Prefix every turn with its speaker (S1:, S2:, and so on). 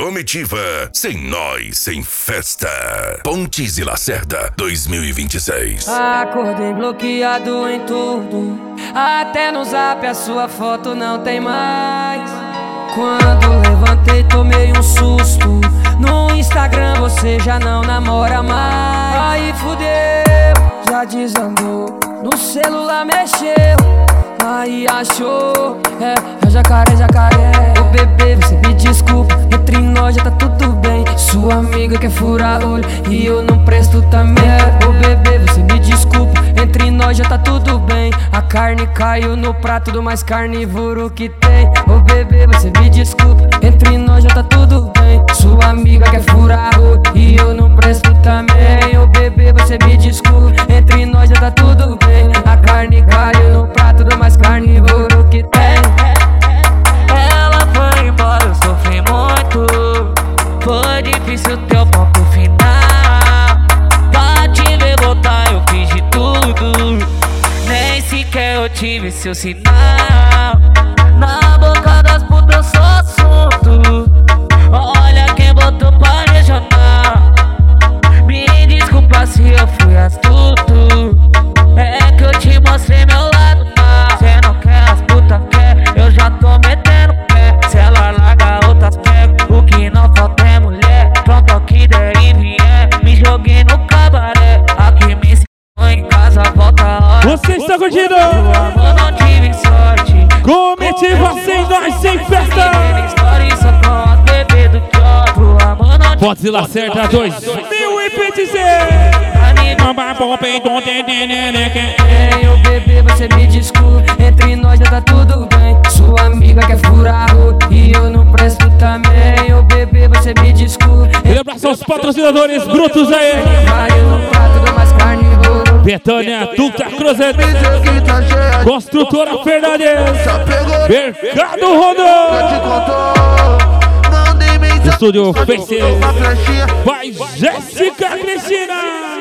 S1: Comitiva, sem nós, sem festa. Pontes e Lacerda 2026.
S2: Acordei bloqueado em tudo, até no zap a sua foto não tem mais. Quando levantei tomei um susto, no Instagram você já não namora mais. Aí fudeu, já desandou, no celular mexeu, aí achou, é jacaré, jacaré. Ô bebê, você me desculpa, entre nós já tá tudo bem. Sua amiga quer furar olho e eu não presto também. Ô bebê, você me desculpa, entre nós já tá tudo bem. A carne caiu no prato do mais carnívoro que tem. Ô bebê, você me desculpa, entre nós já tá tudo bem. Sua amiga quer furar olho e eu não presto também. Ô bebê, você me desculpa, entre nós já tá tudo bem. A carne caiu no prato do mais carnívoro que tem.
S3: Ela foi embora, eu sofri muito. Foi difícil teu ponto final. Pra te ver voltar eu fiz de tudo, nem sequer eu tive seu sinal. Na boca das putas eu sou assunto. Olha quem botou pra regional. Me desculpa se eu fui astuto, é que eu te mostrei meu lado mal. Cê não quer, as putas quer, eu já tô metendo pé. Se ela larga outras pega, o que não falta é mulher. Pronto ao que der e vier, me joguei no cabaré. Aqui me ensinou em casa, volta a hora.
S4: Você está curtindo?
S3: Eu não tive sorte.
S4: Comitiva sem nós, sem festa. Pontes e Lacerda 2026.
S2: Ei, ô bebê, você me desculpa, entre nós já tá tudo bem. Sua amiga quer furar e eu não presto também. Ô bebê, você me desculpa.
S4: Lembra aos patrocinadores brutos aí.
S2: Caiu no prato do mais carnívoro.
S4: Betânia, Dutra Cruzet, Construtora Fernandes, Mercado Rondon, Estúdio Face, vai Jéssica Cristina.